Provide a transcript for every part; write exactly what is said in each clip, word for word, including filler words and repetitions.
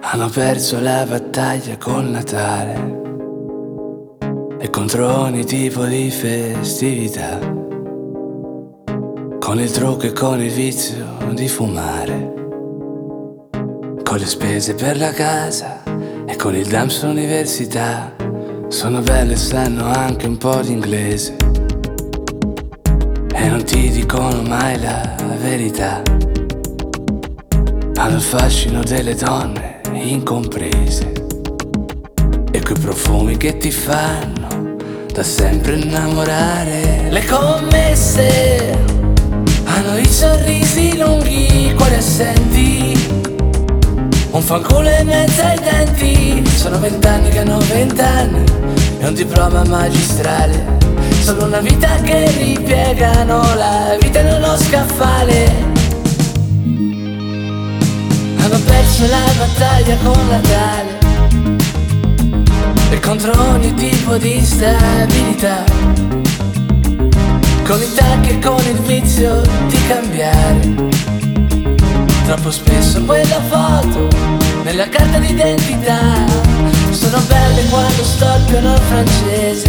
Hanno perso la battaglia col Natale e contro ogni tipo di festività, con il trucco e con il vizio di fumare, con le spese per la casa e con il Dams università. Sono belle e sanno anche un po' di inglese e non ti dicono mai la verità. Hanno il fascino delle donne incomprese e quei profumi che ti fanno da sempre innamorare. Le commesse hanno i sorrisi lunghi, i cuori assenti, un fanculo in mezzo ai denti. Sono vent'anni che hanno vent'anni e un diploma magistrale, solo una vita che ripiegano la vita in uno scaffale. Hanno perso la battaglia con Natale e contro ogni tipo di instabilità, con i tacchi e con il vizio di cambiare. Troppo spesso quella foto nella carta d'identità. Sono belle quando storpiano il francese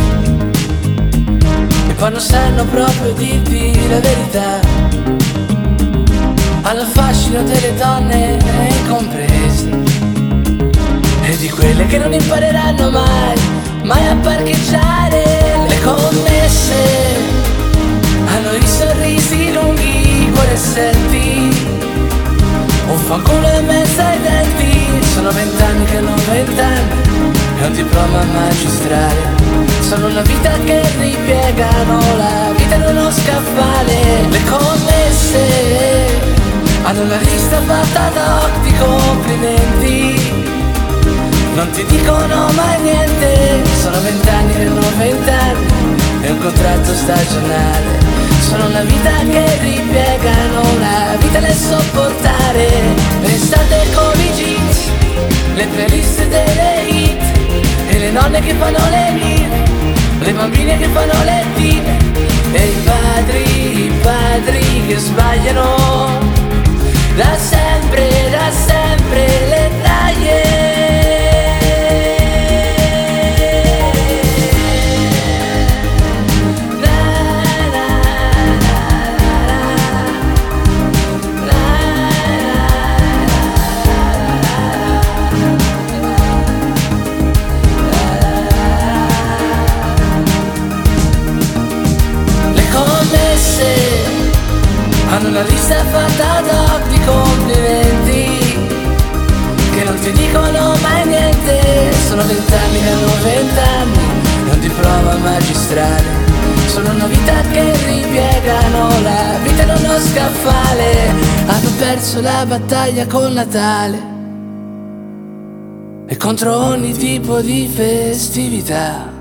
e poi non sanno proprio dirti la verità. Hanno il fascino delle donne incomprese e di quelle che non impareranno mai, mai a parcheggiare. Le commesse hanno i sorrisi lunghi, i cuori assenti, un fanculo in mezzo ai denti. Sono vent'anni che hanno vent'anni e un diploma magistrale, sono una vita che ripiegano la vita in uno scaffale. Le commesse hanno la lista fatta da occhi complimenti, non ti dicono mai niente. Sono vent'anni che hanno vent'anni e un contratto stagionale, sono una vita che ripiegano la vita nel sopportare. L'estate con i jeans, le playlist delle hit e le nonne che fanno le mine, le bambine che fanno le tine e i padri, i padri che sbagliano da sempre, da sempre le taglie. Hanno una lista fatta d'occhi complimenti che non ti dicono mai niente. Sono vent'anni che hanno vent'anni e un diploma magistrale, sono una vita che ripiegano la vita in uno scaffale. Hanno perso la battaglia col Natale e contro ogni tipo di festività,